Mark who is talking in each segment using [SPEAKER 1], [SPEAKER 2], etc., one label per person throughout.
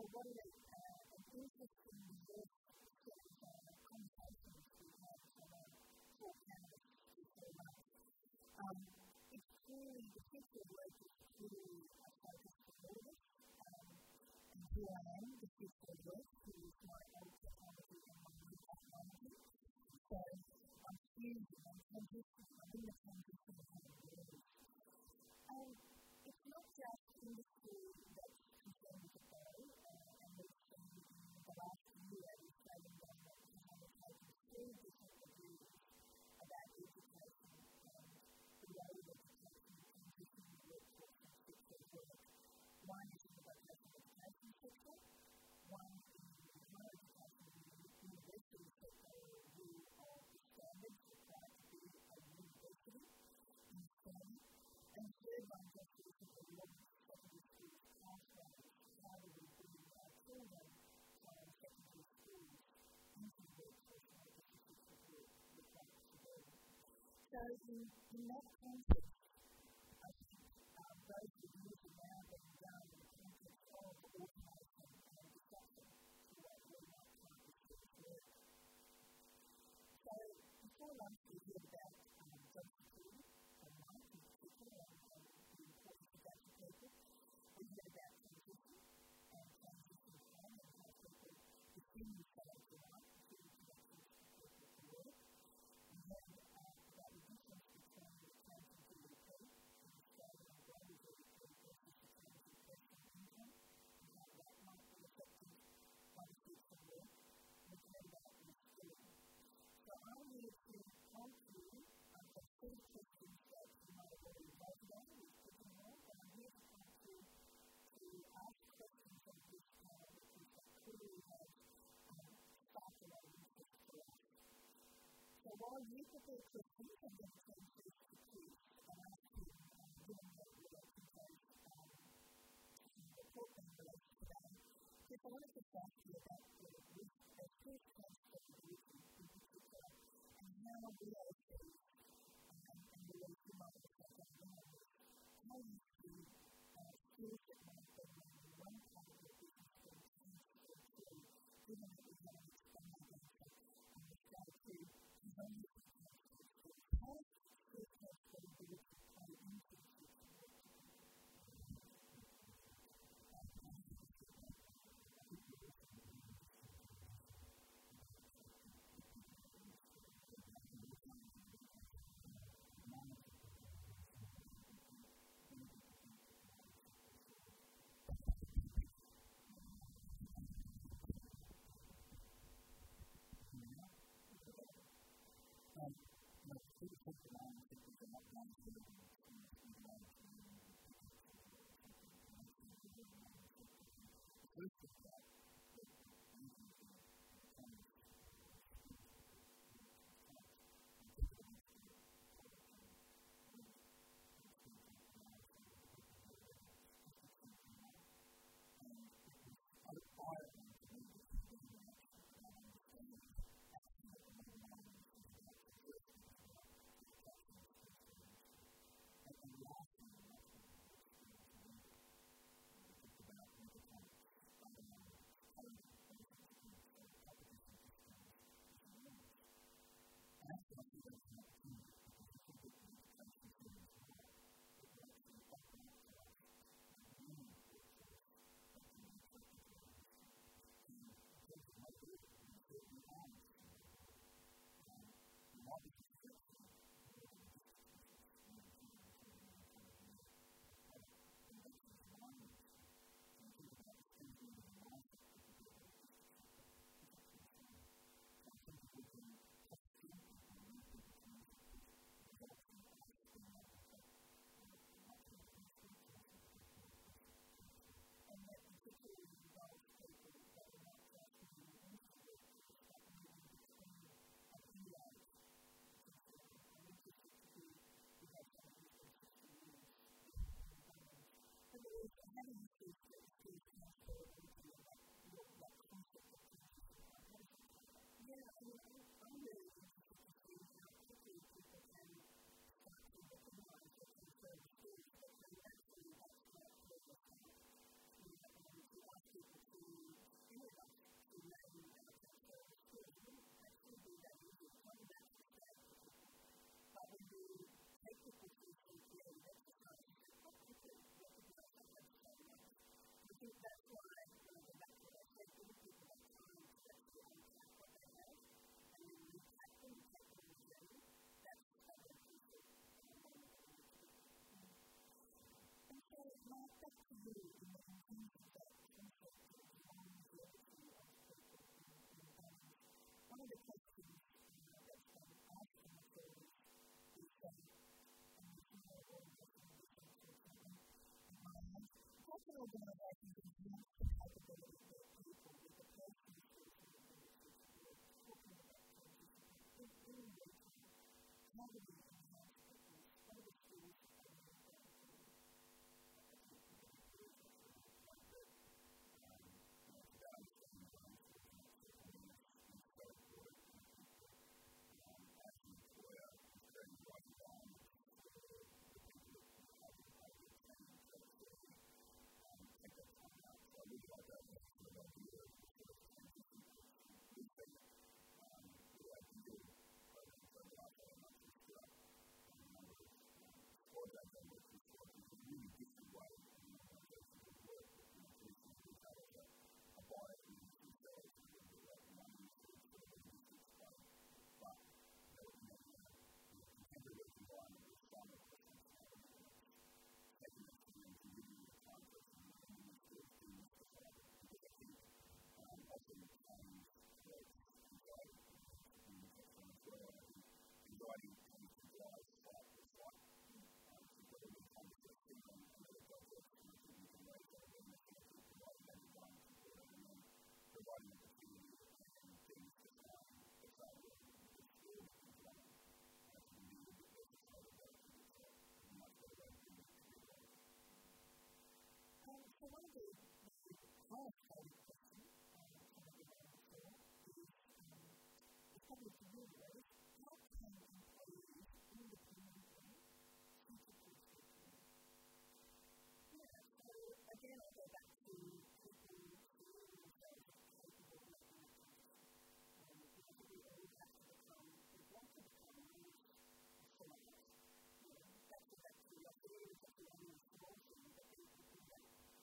[SPEAKER 1] what an interesting diverse set of conversations we had for cannabis before lunch. It's clearly, the future of work is clearly a focus for all of us. And here I am, the future of work, who is my old technology and my new technology. So I'm fusing, I'm transitioning, I'm in the transition of having words. And it's not just industry that's concerned with the goal, and we've seen in the last year the Australian government has undertaken 3 different reviews about education and the role of education in transitioning the workforce and future of work. One is in the vocational education sector, one in the higher education and university sector, a review of the standards required to be a university in Australia. And the third one just recently launched secondary schools pathways. How do we bring our children from secondary schools into the workforce and what the future of work requires to do? So in that context, I think those reviews are now being done in the context of automation and disruption to what we might find as future work. So before lunch we heard about job security online in particular and the importance of that to people. We heard about transition and transition time and how people continue to change their life to production support for work. We heard about the difference between the change in GDP in Australia and global GDP versus the change in personal income and how that might be affected by the future of work. We heard about reskilling. So I'm here to talk to you about 3 questions that you might have already voted on. We've taken them all, but I'm here to talk to you to ask questions of this panel because that clearly has sparked a lot of interest for us. So while you prepare questions, I'm going to turn first to Chris and ask him, given that we are composed some report in relation today, Chris, I wanted to ask you about the risk of first transferability in particular and how VOC and the way you might have said that now is how you see skills that might have been in one part of the business being transferred to, given that we have an expanded benefit and the strategy is only for transferred skills. How does skill transferability play into the future of work? People to people through creative exercise, what could you do sometimes say yes? I think that's why, when I go back to what I said, giving people that time to actually unpack what they have, and then repack them and take them on the journey, that's a very crucial moment that we need to do. And so, Mark, back to you in terms of that concept of longevity of people in balance. One of the questions that's been asked in the field is that, and there's no organization to something in my mind, what an organization can use the capability of their people with the personal skills and abilities that we're talking about transition in real time? How do we enhance people's other skills and their abilities? So one of the hard part of the question is probably to you, right? How can employees independently support their team? Yeah, so again, I'll go back to people seeing themselves as capable of making that transition. Because we all have to become, we want to become leaders of someone else. That's the curiosity, that's the only small thing that people can do.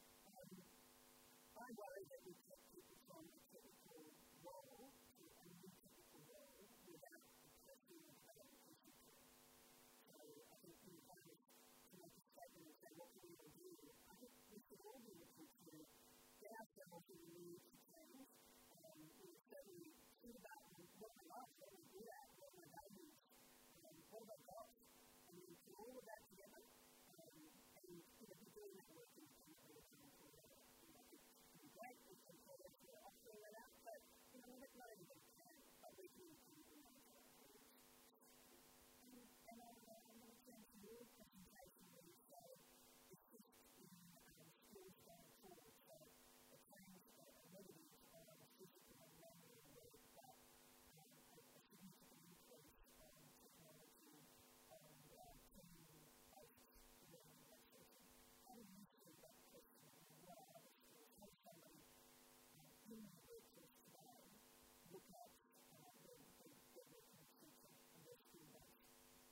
[SPEAKER 1] I worry that we take people from a technical role to a new technical role without the personal development concept. So I think we kind of make a statement and say, what can we all do? I think we should all be looking to get ourselves in the need to change. We certainly think about what my life, what we do at, what my values, what have I got, and then put all of that together and be doing that work independently as an employer. Great, we can call it to offering that out, but we're not knowing what we can, but we can independently manage our employees. And I'm going to turn to your presentation where you say assist in skills going forward. So it claims abilities on physical and manual work, but a significant increase on technology and team-based learning and assessment. How do you see that question and what are other skills? How does somebody in the workforce today look at their working centre and their skill-based?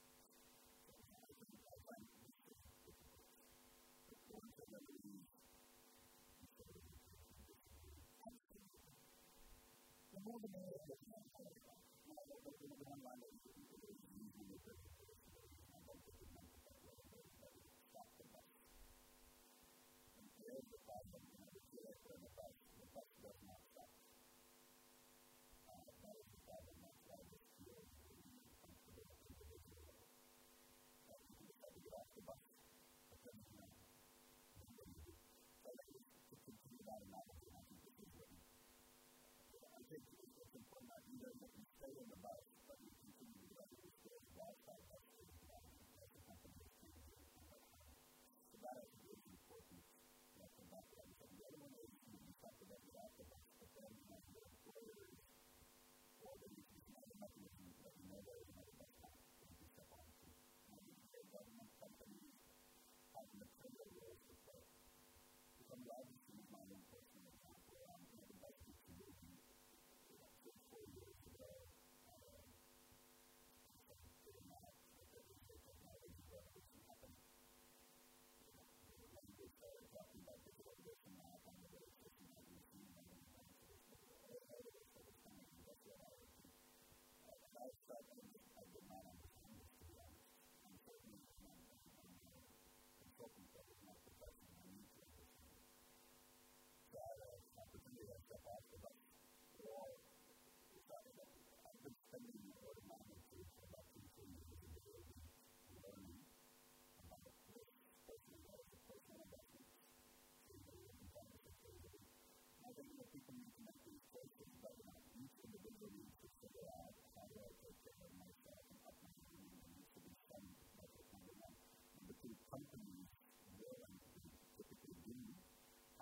[SPEAKER 1] The more the better, the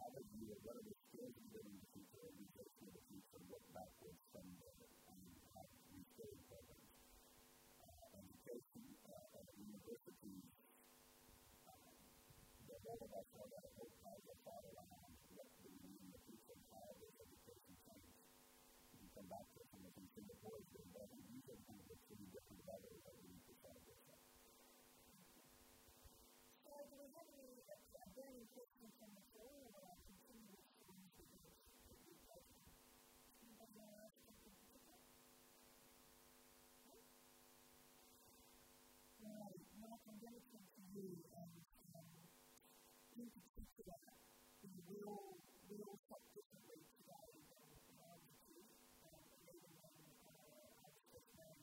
[SPEAKER 2] other view of what are the skills you get in the future, and we go through the future, look backwards from there, and have restored programs. Education at universities, all of us are going to hope how to follow around what we need in the future, how this education changes. If you come back to it from the consumer voice, these are some of the three different levels that we need to try to get at.
[SPEAKER 1] So, do we have any burning questions from the floor about continuous initiatives that we've taken? Anybody want to ask something in particular? No? Mark, I'm going to come to you, and in particular, we all talk differently today than I was to, and even when I was just now,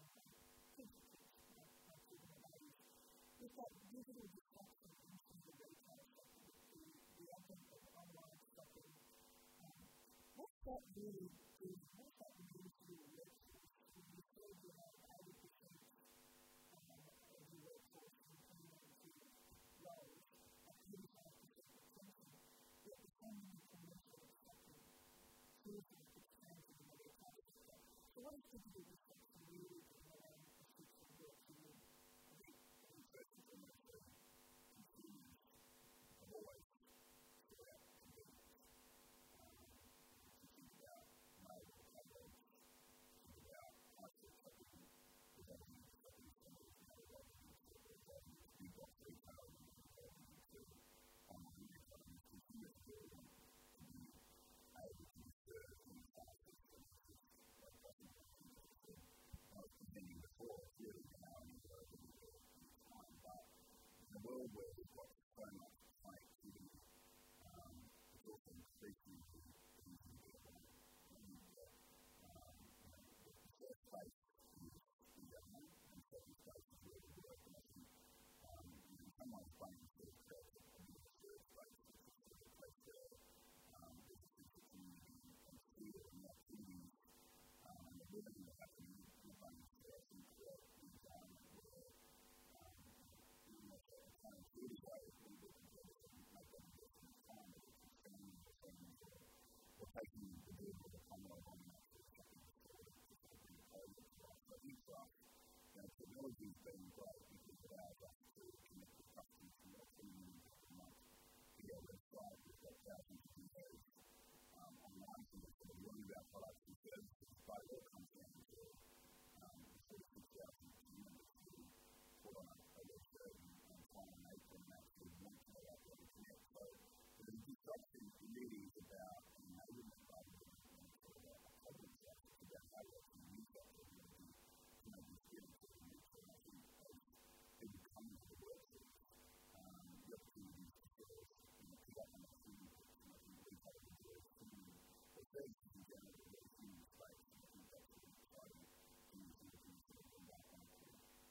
[SPEAKER 1] with that digital disruption into the retail sector, the advent of online shopping, what's that really doing? What's that mean to your workforce? You said you have 80% of your workforce in community roles, at 85% retention, yet the so many commercial sectors choosing to expand to the retail sector. So what is digital disruption really doing around the system work for you?
[SPEAKER 2] The world where we've got so much connectivity, it's also increasingly easy to get on. The first place is the government, and the second place is where we work. And I think in some ways playing sort of creates a research place, which is sort of a place where businesses, the community, and feel and the activities and the living that happen in playing for us and create an environment where kind of really way we would make that investment in time, but it's expanding the things we're taking the deal with the Commonwealth on that sort of shopping facility to sort of bring it over to us. So I think for us, technology has been great because it allows us to connect with customers from our community every month. We go to our website, we've got thousands of videos online from us, so we learn about products and services, but it all comes down to the sort of 6,000 communities who put on a website and try and make them actually want to know how to connect. So the disruption really is about enablement rather than sort of a problem structure. It's about how we actually use that technology to make the experience of the next one. I think as people come into the workforce, the opportunities to sort of pick up on that human connection. I think retail is very similar. Or services in general are very similar space. And I think that's really exciting to use in the sort of combine on it.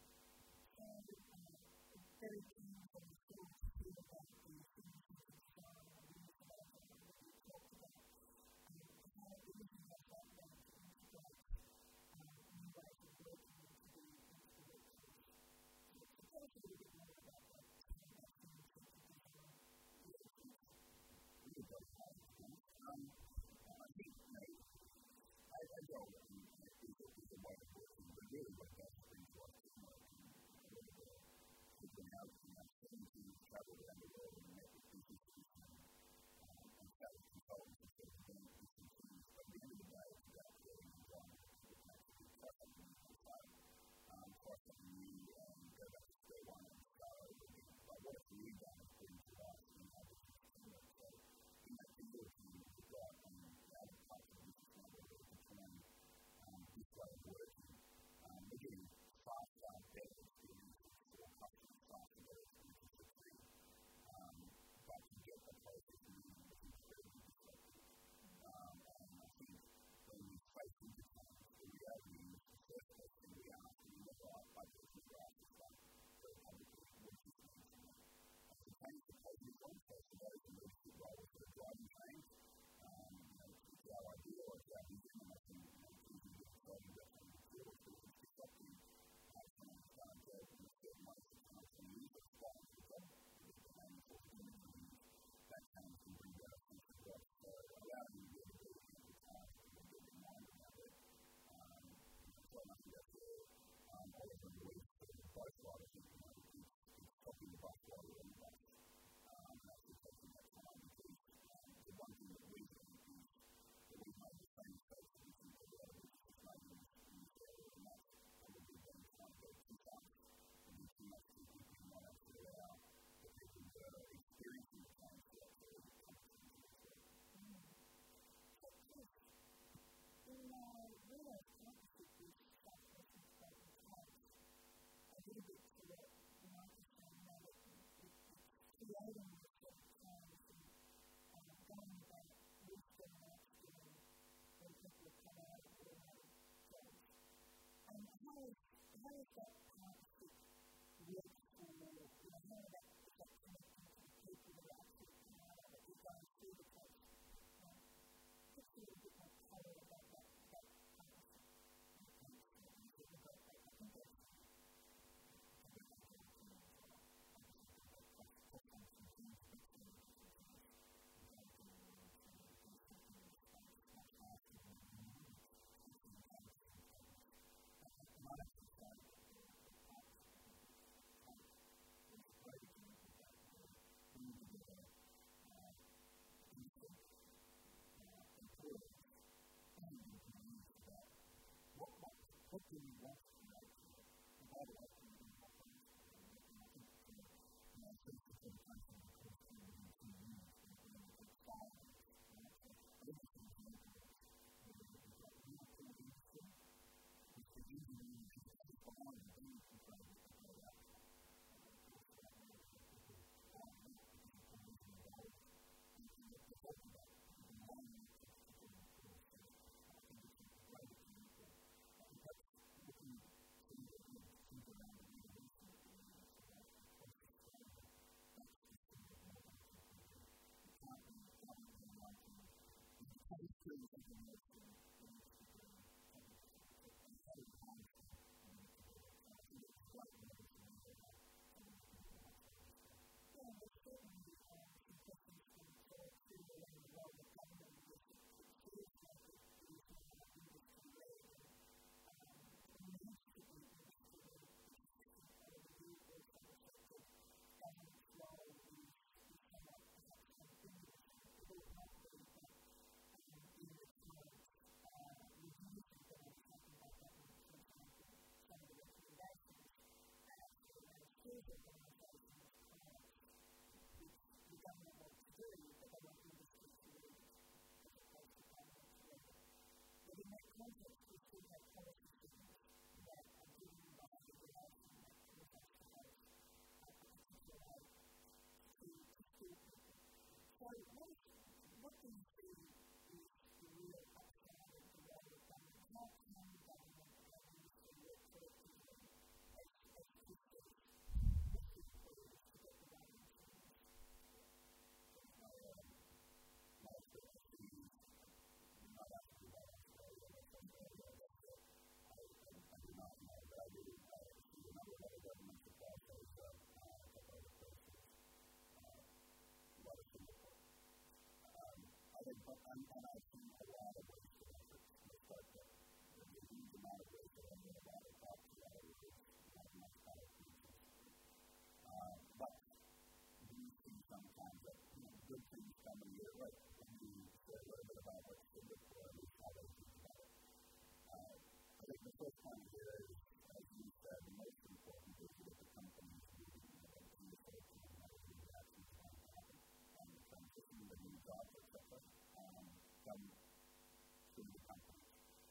[SPEAKER 1] Very keen on the sort of feel about the things you can design and use about what you talked about, how it is you have that way to integrate new ways of working into the workforce. So tell us a little bit more about that, some of that things that you design.
[SPEAKER 2] Really does have to be. I think, agile is a way of working, but really what that's been to us is not we've been out in our 70s, traveled around the world and met with businesses and sat with consultants and sort of doing different things. But at the end of the day, it's about getting an environment that can actually try something new and try something new and go back to square one and start over again. But what it's really done is bring to life in our business community. So in that digital community, we've got the other parts of the business model that are deploying this way of working. We're getting faster, better experiences for customers, faster, better experiences for teams. But to get the process moving is incredibly disruptive. And I think when we face into times, the reality is the first question we ask is never our budget, it's never our system, very publicly, what is the next one? So change the positive one, so for those in leadership roles that are driving change, it's our idea or it's our vision, and I think it's easy to exciting about some of the tools that are disrupting change in a certain way sometimes from the user response to the job that they're aiming for in the that change can bring about a sense of
[SPEAKER 1] that partnership work for, how that connecting to the people that are actually that you're going through the process. Just a little bit more colour about that partnership. I think that's what do you want to know? And how do I do it? I think, I think it's a person who comes to me in 2 years and then it's 5 years. I think it's an example of we've got real cool industry, which the engineering is behind the business control that they go out. What do you see is the real upside of the way of government? Not only government, but industry work collectively as systems with the employees to get the right insurance. And I've seen a lot of ways to effort to start that. There's a huge amount of ways to effort, a lot of talks, a lot of ways, a lot of much better features. But we see sometimes that, good things come in here, right? When you say a little bit about what's in it for, at least how they think about it. I think the first point here is, as you said, the most important is that the company is moving in the first and how to do that and so on. And the transition, the new jobs, etc. Come to the company.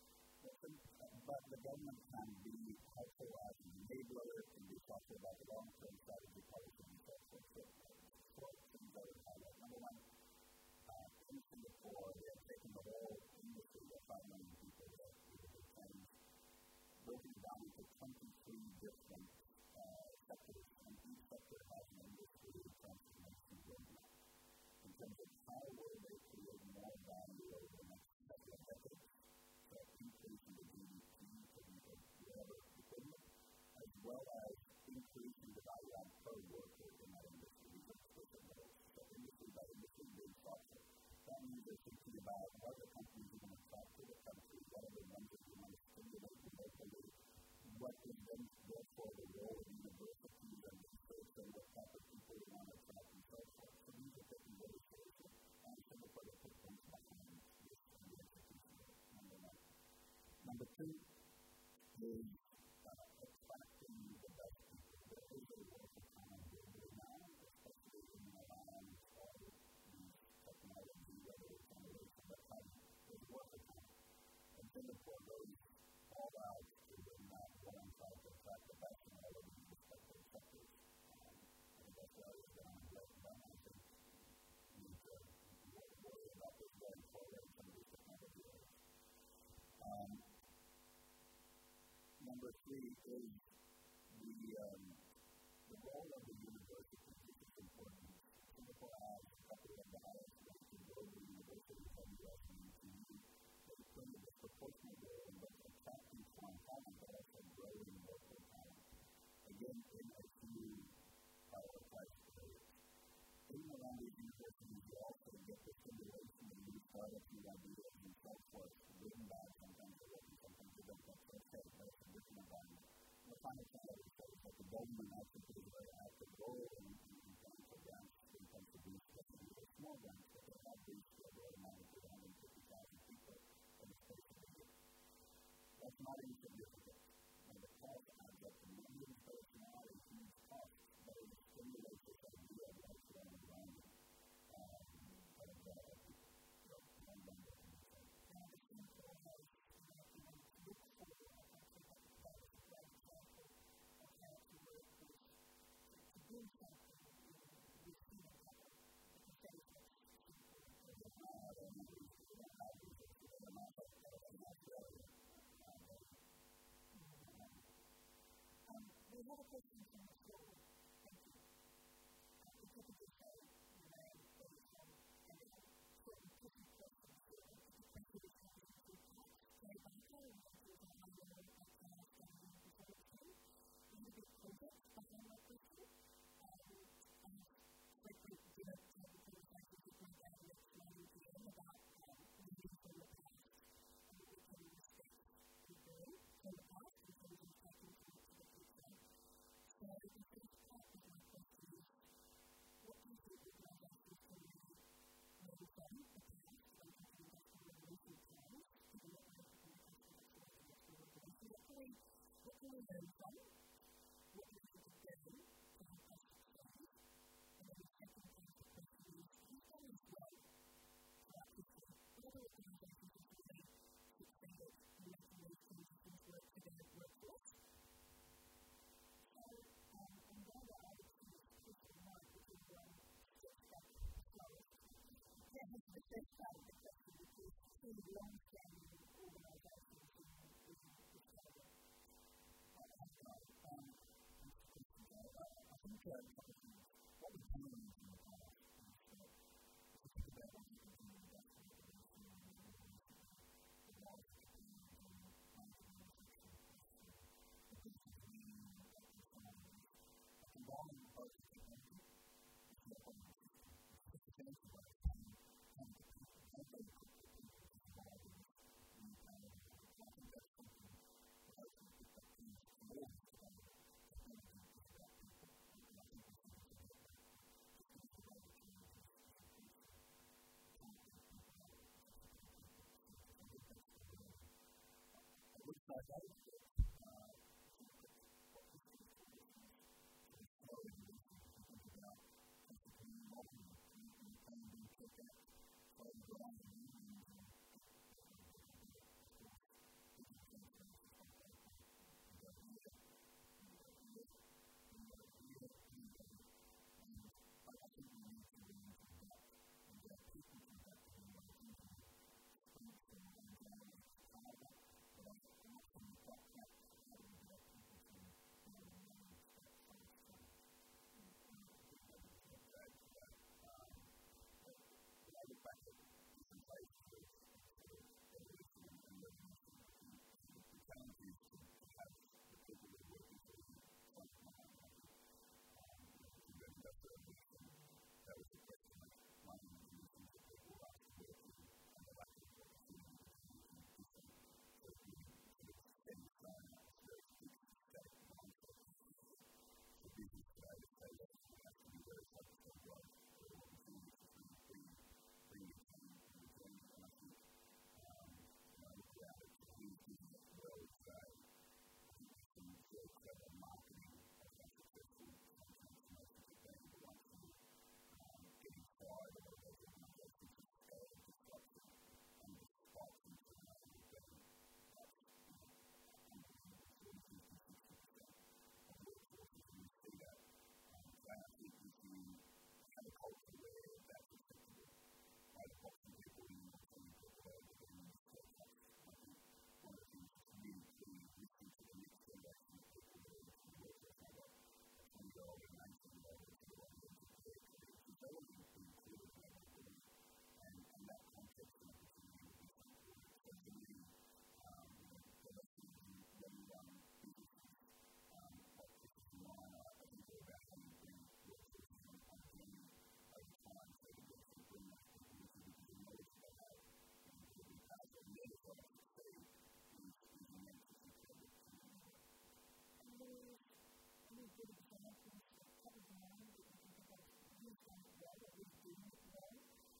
[SPEAKER 1] But the government can be helpful as an enabler, it can be thoughtful about the long-term strategy, policy, and so forth. So things that are highlighted. Number one, in Singapore, they have taken the whole industry of 5 million people that have changed, broken it down into 23 different sectors, and each sector has an industry transformation roadmap. In terms of how will they create more value over the next couple of decades, so increasing the GDP to whatever equivalent, as well as increasing the value add per worker in that industry. These are explicit goals. So industry by industry being thoughtful. That means they're thinking about what are the companies you're going to attract to the country, what are the ones that you want to stimulate locally, what is then therefore the role of universities and research and what type of people you want to attract and so forth. So these are taken very seriously. And Singapore has put things behind this and the execution of it, number one. Number two is attracting the best people. There is a war for talent globally now, especially in Milan and all these technology, whether it's generation, but there's war for talent. And Singapore goes all out to win that war and try to attract the best in all of these respective sectors. I think that's where it's going to go. I think we need to worry about this going forward in some of these technology areas. Number three is
[SPEAKER 2] the role of the university is important. Singapore has a couple of the highest rated global universities in the U.S. and UTU. They play a disproportionate role in both attracting foreign talent but also growing local talent. Again, in a few prioritized areas. In and around these universities, you also get the stimulation of new startups, new ideas, and so forth, written by sometimes they work and sometimes they don't. That's okay, but it's a different environment. The final thing I would say is that the government actually plays a very active role in financial grants when it comes to these really small grants, but they have reached a very amount of 250,000 people in the space of a year. That's not insignificant. And the cost adds up to millions of dollars now, a huge cost, but it stimulates this idea of lifestyle and environment.
[SPEAKER 1] We have a question from the floor. Thank you. If you could just say your name, where you're from, and then certain technical questions here. Thank you for coming to the talk. Gary Barker, and thank you for coming to the podcast and the photography. We have a big project behind my question. And quickly, did a technical conversation with my dad next morning again about leading from the past and what we can respect and do from the past in terms of taking to the future. So the first part of my question is, what do you think organizations can really learn from the past and can do that in the recent times, given that we're looking at the customer experience and what's going on? What can we learn from? What do we need to do to help us succeed? And then the second part of the question is, who's done this well throughout history? What other organizations have really succeeded in making these transitions work for their workforce? So, I'm going to add to this question one, which is steps back slowest. Yeah, this is the first part of the question, which is truly long-standing organizations in this category.
[SPEAKER 2] I think what we've done in the past is that if you think about what we can do in investment, the laws that we can do in planning and the things that we combine both technology and the organization. It's the chance of us and very quickly people to survive in this new kind of I think that's something that I think that things more technology is about people. And I think we should be able to
[SPEAKER 1] who's done it well, or who's doing it well.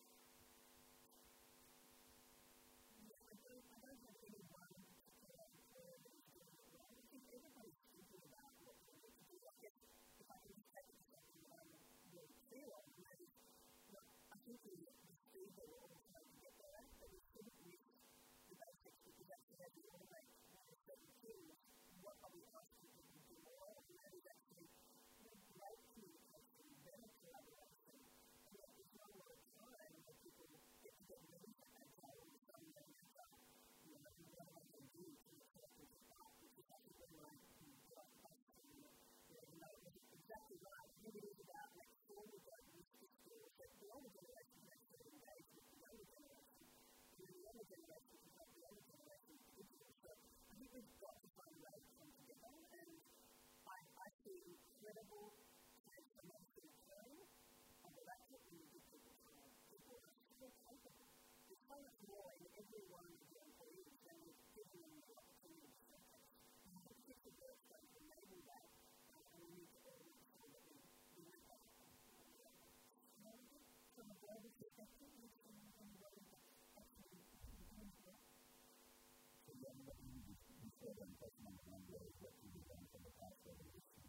[SPEAKER 1] I don't have any one particular employer that is doing it well. I think everybody's thinking about what they need to do. I guess if I can just take it to something that I'm really clear on, that is, I think the speed that we're always trying to get there at, that we shouldn't miss the basics, because actually as we automate one of certain tools, what are we asking people to do more of? And that is actually great communication, better collaboration, and that there's not a lot of time where people get together and say, agile, all of a sudden they make up, what am I going to do to make sure I can get up, which is actually when I got basically, exactly right. Maybe it is about making sure we don't miss the skills that the older generation makes sure to engage with the younger generation, and then the younger generation can help the older generation individually. So I think we've got to find a way to come together, and I see incredible transformation occurring on the back of when you give people time. People are so capable. There's so much more in every one of the employees than giving them the opportunity to showcase. And I think it's a work that will enable that, and we need to all make sure that we make that happen. From a global perspective, which is on the road that's actually becoming a lot.
[SPEAKER 2] So what you just said, I'm talking about one way of what you've done from the past revolutions,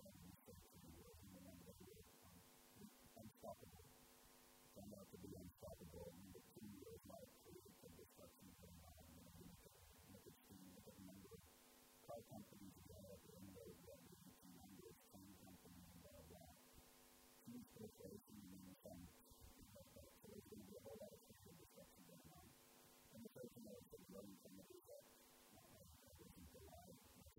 [SPEAKER 2] unstoppable. It turned out to be unstoppable, and the 2 years like political disruption going on, look at China, look at a number of car companies that innovated that business in numbers, Chinese companies that huge corporations and then some. So there's going to be a whole lot of political disruption going on. And the person that was growing from the result, wasn't the life,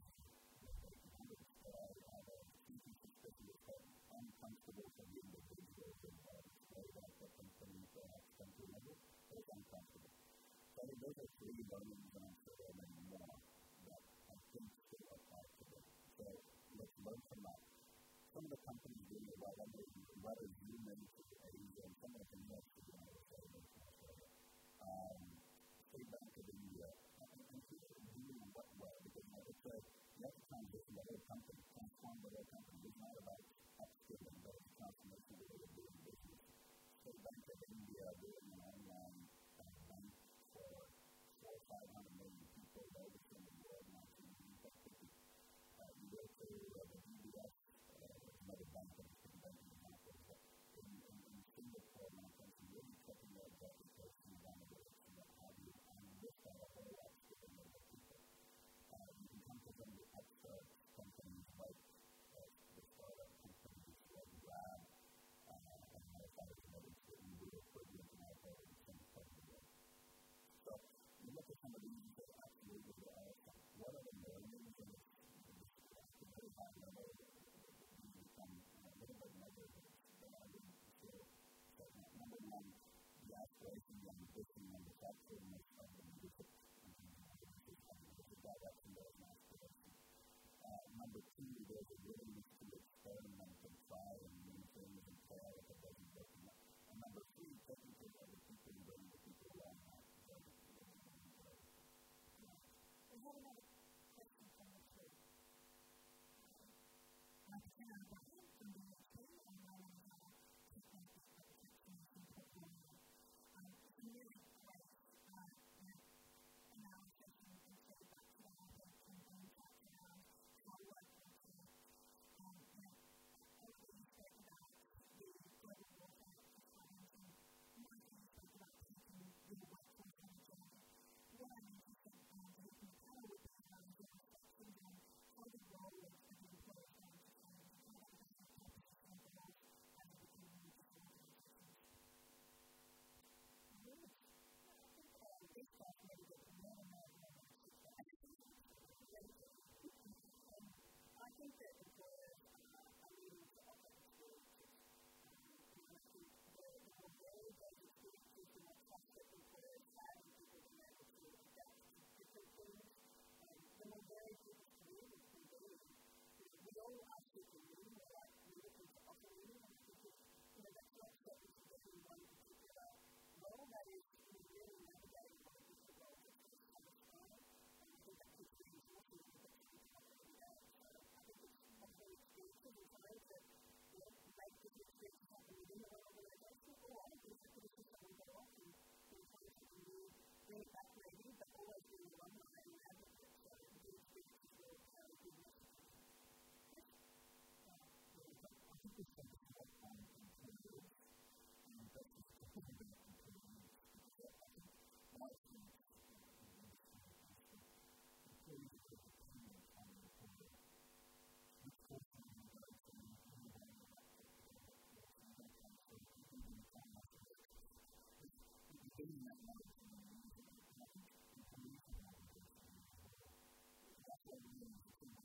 [SPEAKER 2] but I have a speaking perspective that uncomfortable for the individual to say that the company perhaps come to a level, but it's uncomfortable. So I think those are 3 learnings, and I'm sure there are many more that I think still apply to them. So let's learn from that. Some of the companies doing it well, whether you mentioned Asia, and some of the things actually doing it well in Australia. State Bank of India, and people are doing what well, because it's a, you have to transition the whole company, transform the whole company. It's not about upskilling, but it's transformation of the way of doing business. State Bank of India doing an online bank for 400 or 500 million people in the world, not to be effective. You go to the UBS, another bank that is the banking example, but in Singapore, when it comes to really cutting the executive person down the direction of how do you lift out a whole lot of people. You can come to some of the upstart companies like the startup companies like Grab, and other companies that we do equivalent to our whole in some part of the world. So you look at some of these and say, absolutely, there are some. What are the learnings? And it's a very high level. You become a little bit negative, but I wouldn't feel that. Number one, the aspiration, the ambition, and the thoughtfulness of the leadership. It's a direction that is an aspiration. Number two, there's a willingness to experiment and try and new things and fail if it doesn't work. And number three, taking care of other people and bringing the people along that journey.
[SPEAKER 1] We have another question from the two. Like I said, I'm working from the two, and I want to take my transformation portfolio. It's a really great analysis and feedback to our work and impact around our work with the all you spoke about the global warfare plans, and Michael spoke about taking the workforce on a journey. What I'm interested in taking power with that around the reflection on how the role of the employers going to change and how that
[SPEAKER 2] bringing that knowledge to the community. And I think the community that's what we need to do.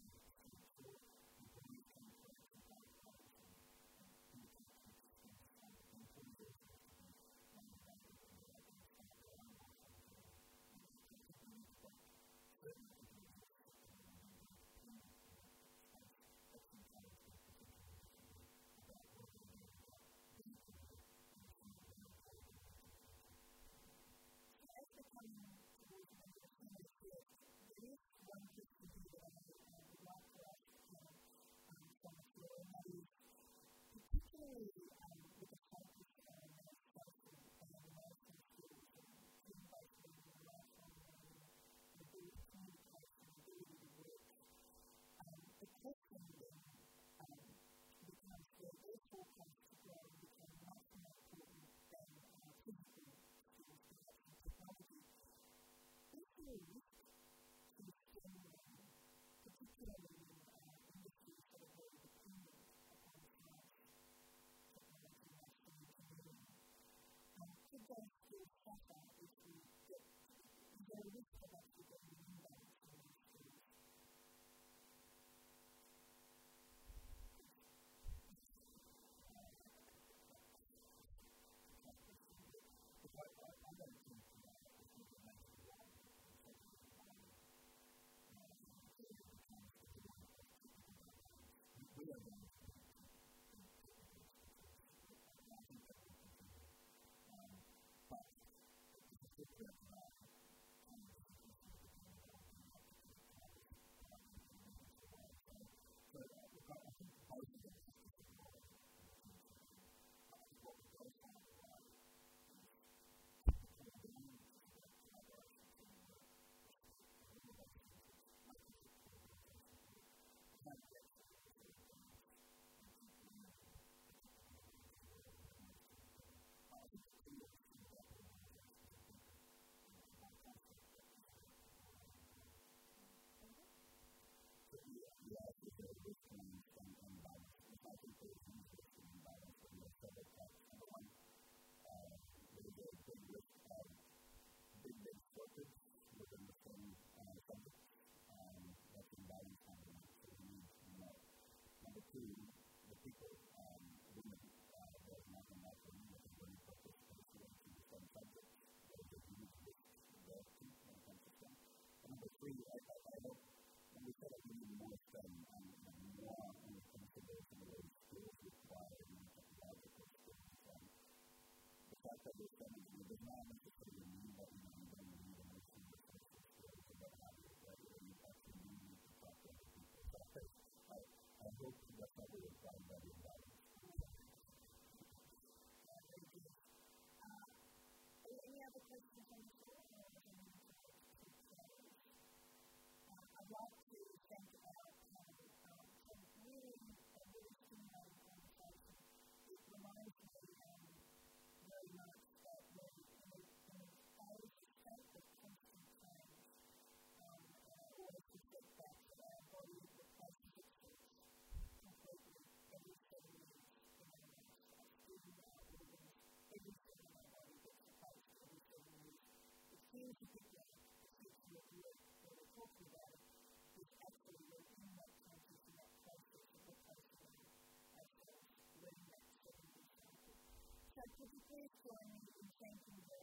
[SPEAKER 1] Could you please join me in thanking the